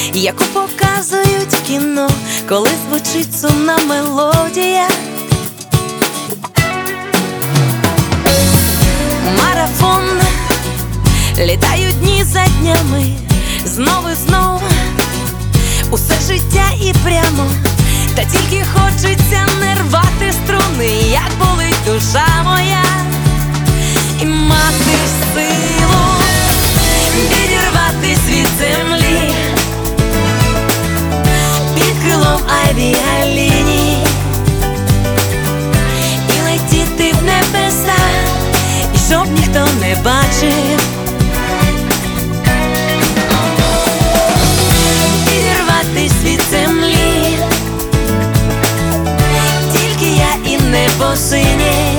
яку показують в кіно, коли звучить сумна мелодія. Марафон, літають дні за днями, знову і знову усе життя і прямо, та тільки хочеться не рвати струни, як болить душа моя, і мати силу відірватись від землі під крилом авіаліній і летіти в небеса, і щоб ніхто не бачив. Відірватись від землі, тільки я і небо синє,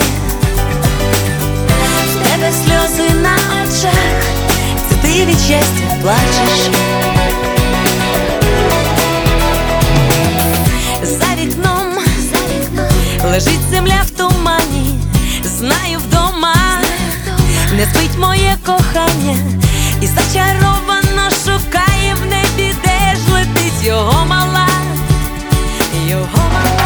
в тебе сльози на очах, це ти від щастя плачеш. За вікном лежить земля в тумані, знаю вдома не спить моє кохання, і зачаровано шукає в небі, де ж летить його мала, його мала.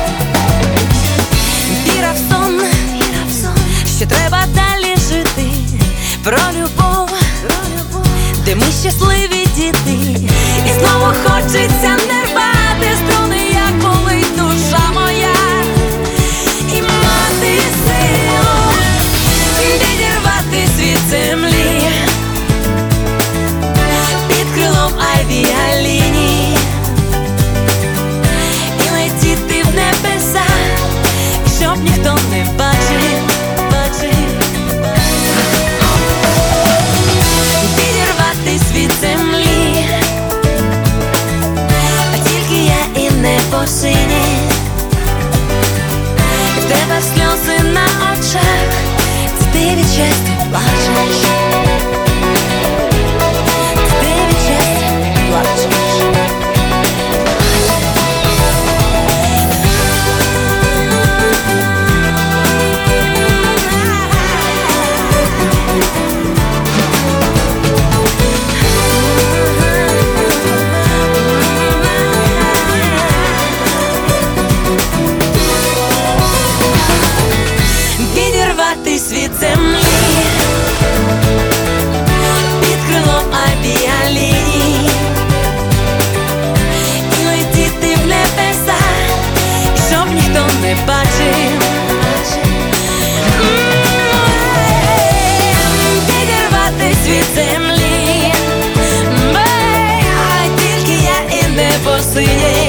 Віра в сон, що треба далі жити, про любов, де ми щасливі діти, і знову хочеться не рвати струни, як болить душа моя, і мати силу відірватись від землі під крилом авіаліній і летіти в небеса, щоб ніхто не бачив, відірватись від землі, а тільки я і небо синє, в тебе сльози на очах, це ти від щастя плачеш, це ти від щастя плачеш. Відірватись від землі під крилом авіаліній і летіти в небеса, щоб ніхто не бачив. Відірватись від землі, а тільки я і небо синє.